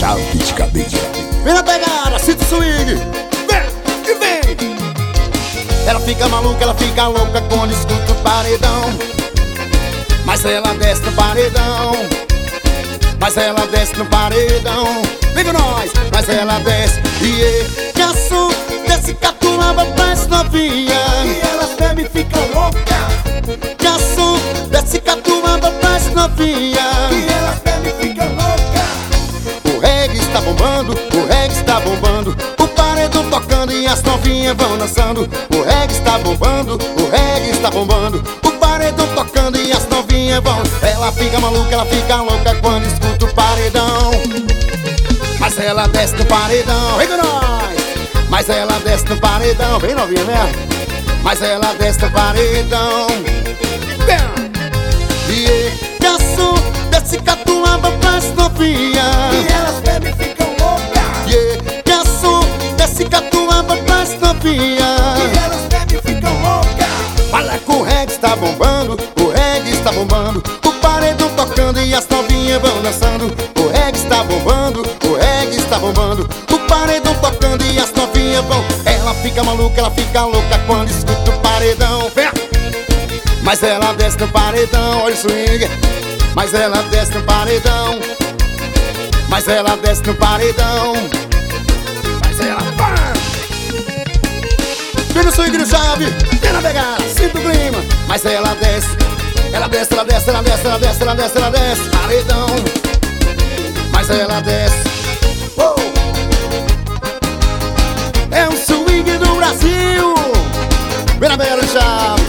chave de cadeia. Vem na pegada, sinta o swing. Vem e vem. Ela fica maluca, ela fica louca quando escuta o paredão. Mas ela desce no paredão. Mas ela desce no paredão. Vem com nós. Mas ela desce e garçom, desce catulamba pras novinha. E elas bebem e ficam loucas. Garçom, desce catulamba pras novinha. E elas bebem e ficam loucas. O reggae está bombando, o reggae está bombando. O paredão tocando e as novinhas vão dançando. O reggae está bombando, o reggae está bombando. O paredão tocando e as novinhas vão. Ela fica maluca, ela fica louca quando escuta o paredão. Mas ela desce no paredão, vem com nós. Mas ela desce no paredão, vem novinha mesmo. Mas ela desce no paredão. E garçom, desce catuaba pras novinha. E elas bebem e ficam loucas. Garçom, desce catuaba pras novinha. E elas bebem e ficam loucas. Fala que o reggae está bombando, o reggae está bombando. O paredão tocando e as novinhas vão dançando. O reggae está bombando, o reggae está bombando. O paredão tocando e as novinhas vão. Ela fica maluca, ela fica louca quando escuta o paredão. Mas ela desce no paredão, olha o swing. Mas ela desce no paredão. Mas ela desce no paredão. Mas ela vem no swing do chave, vem na pegada, sinta o clima. Mas ela desce, ela desce, ela desce, ela desce, ela desce, ela desce, ela desce, paredão. Mas ela desce. É um swing do Brasil. Vem na pegada do chave.